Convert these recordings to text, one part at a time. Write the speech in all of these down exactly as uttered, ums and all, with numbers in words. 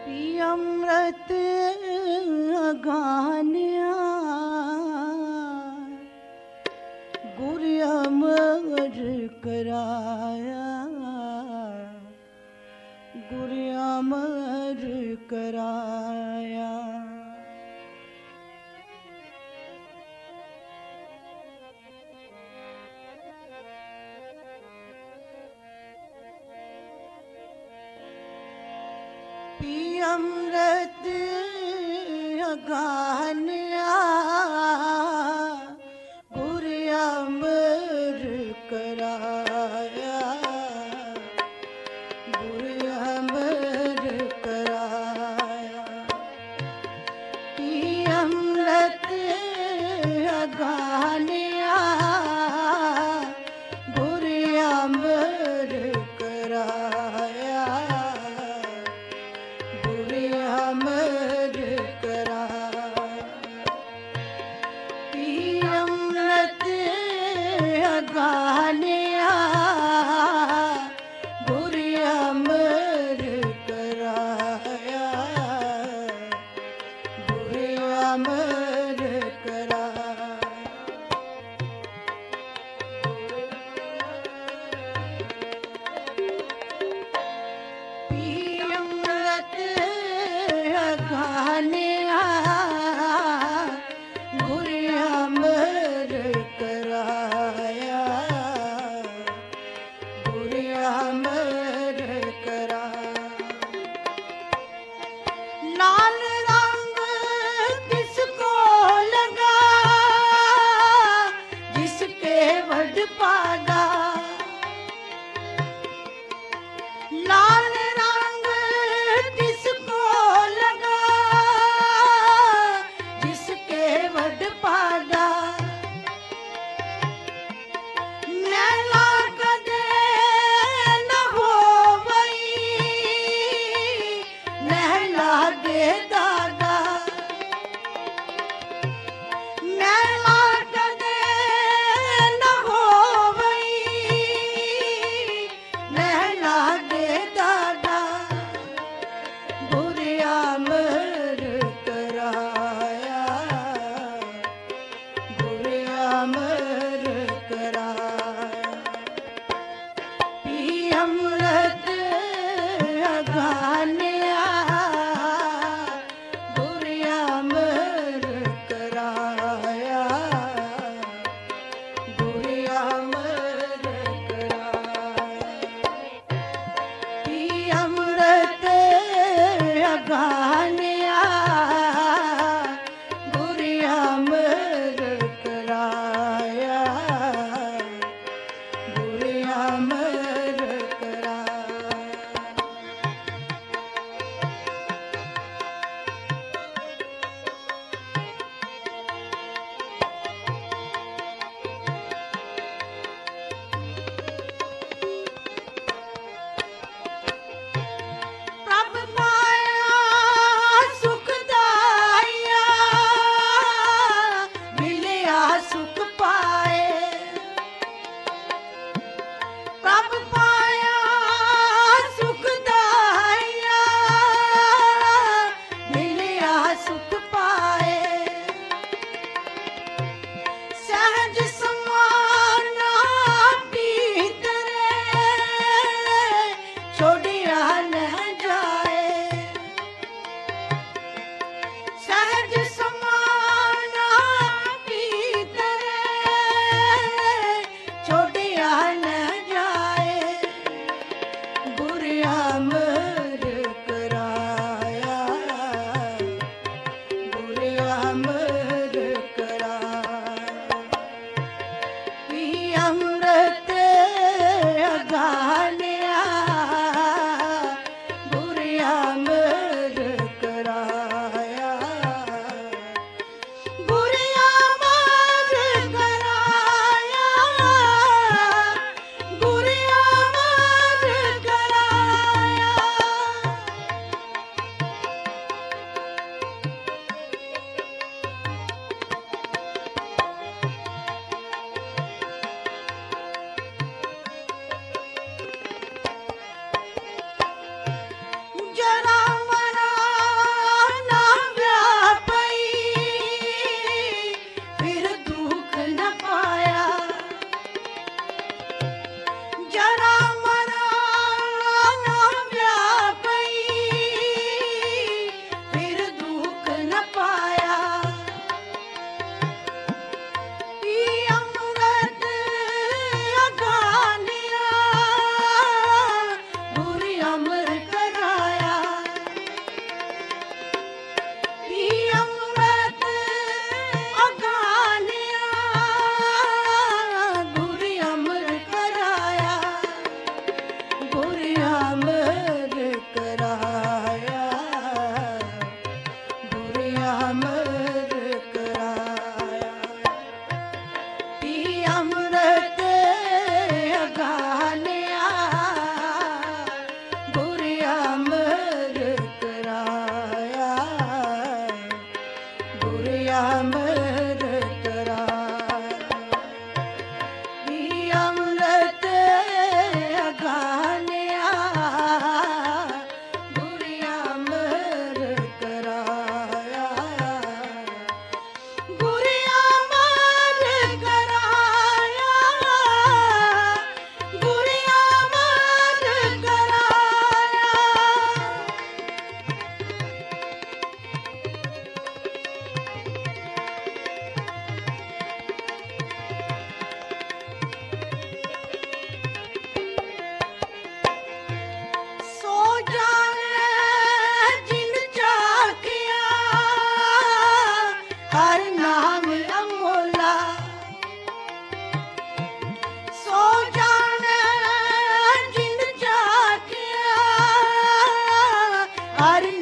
अमृत गानिया गुर अमर कराया, गुर अमर कराया। पी अमृत गानिया गुर अमर कराया, गुर अमर कराया। पी अमृत गानिया गुर अमर कराया, अमर कराया। पी अमृत गानिया गुर अमर कराया, गुर अमर कराया। पी अमृत गानिया गुर अमर कराया, गुर अमर कराया। लाल रंग किसको लगा जिसके वड पागा, लाल रंग किसको लगा जिसके वड पागा। नैला कदे न होवई नैला दे दादा, नैला कदे न होवई नैला दे दादा। गुर अमर कराया, गुर अमर कराया। पी अमृत गानिया गुर अमर कराया, गुर अमर कराया। पी अमृत गानिया गुर अमर कराया, गुर अमर कराया। प्रभ पाया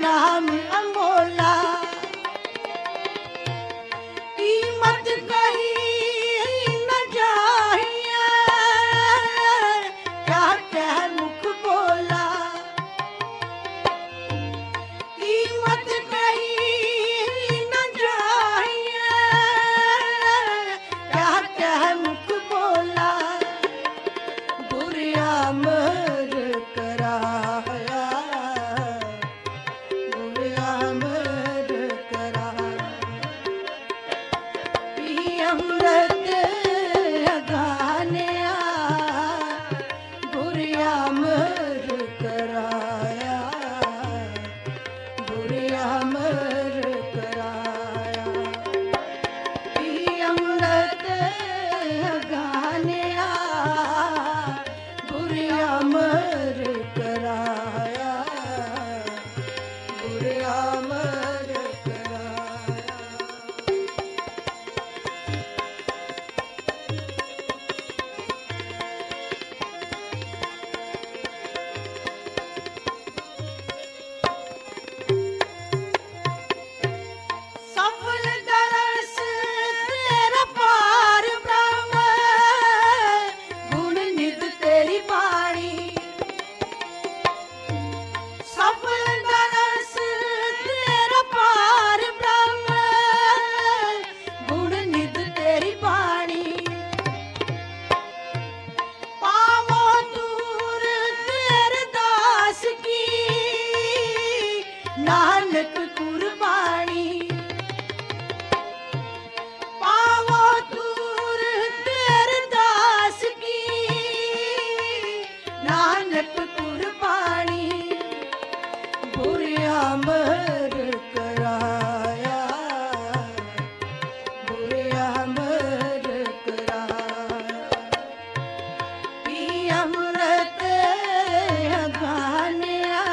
नाम अमोला कीमत कही न जाहिए क्या कह मुख बोला कीमत कही न जाहिए क्या कह मुख बोला गुर अमर कराया गुर अमर कराया पी अमृत अगानिया गुर अमर कराया गुर अमर कराया पी अमृत अगानिया गुर अमर कराया गुर अमर कराया सफल दरस तेरा पार ब्रह्म गुण निध तेरी बाणी सफल दरस तेरा पार ब्रह्म गुण निध तेरी बाणी पावो दूर तेरे दास की नानक कुर्बानी पावो दूर तेरे दास की नानक कुर्बानी गुर अमर कराया गुर अमर कराया पी अमृत अगानिया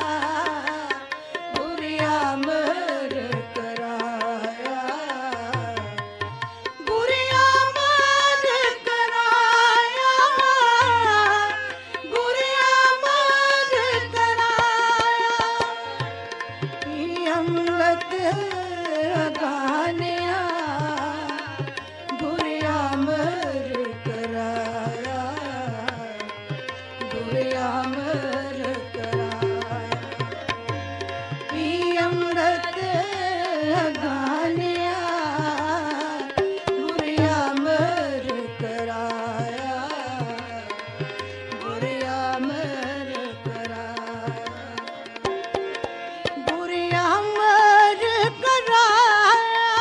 गुर अमर कराया गुर अमर कराया गुर अमर कराया पी अमृत अगानिया गुर अमर कराया गुर अमर कराया पी अमृत अगानिया गुर अमर कराया गुर अमर कराया गुर अमर कराया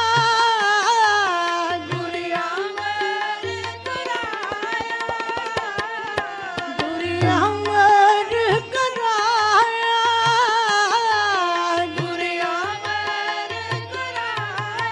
गुर अमर कराया गुर अमर कराया गुर अमर कराया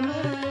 ਅਮਰ